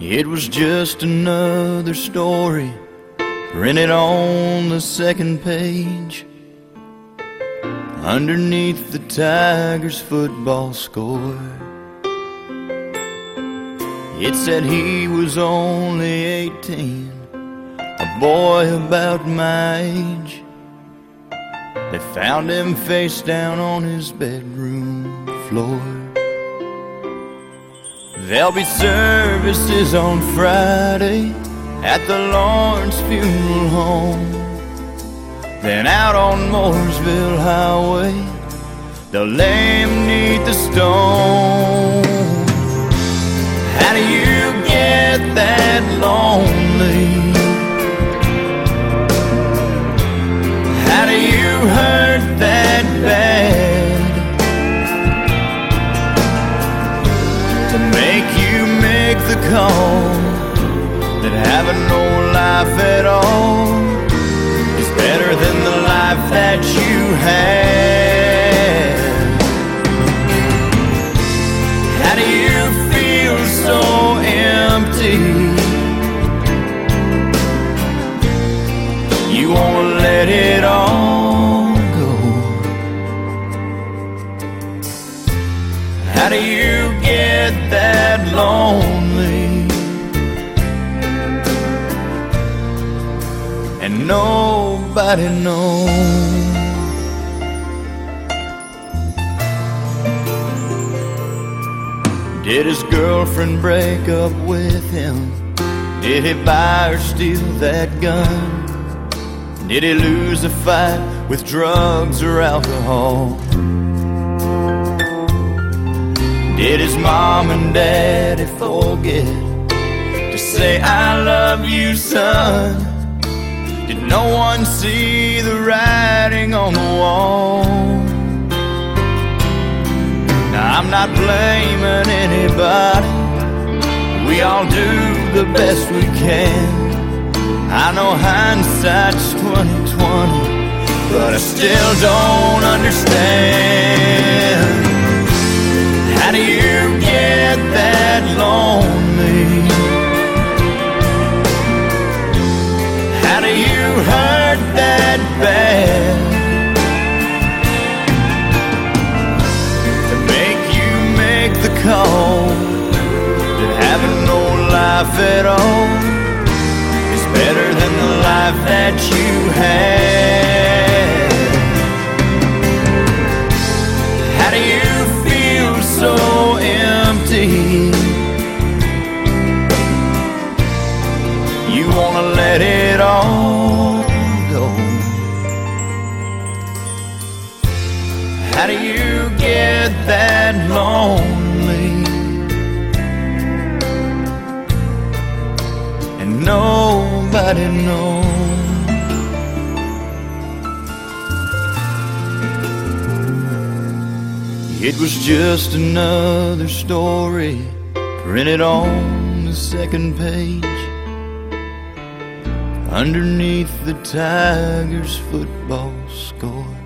It was just another story printed on the second page, underneath the Tigers' football score. It said he was only 18, a boy about my age. They found him face down on his bedroom floor. There'll be services on Friday at the Lawrence Funeral Home. Then out on Mooresville Highway, they'll lay him 'neath the stone. How do you get that lonely? How do you hurt that bad to make you make the call that having no life at all is better than the life that you had? How do you feel so empty? You wanna let it all go. How do you get that lonely and nobody knows? Did his girlfriend break up with him? Did he buy or steal that gun? Did he lose a fight with drugs or alcohol? Did his mom and daddy forget to say, I love you, son? Did no one see the writing on the wall? Now, I'm not blaming anybody. We all do the best we can. I know hindsight's 20/20, but I still don't understand. How do you get that lonely? How do you hurt that bad to make you make the call that having no life at all is better than the life that you had? How do you feel so empty? You wanna let it all go. How do you get that lonely and nobody knows? It was just another story printed on the second page, underneath the Tigers' football score.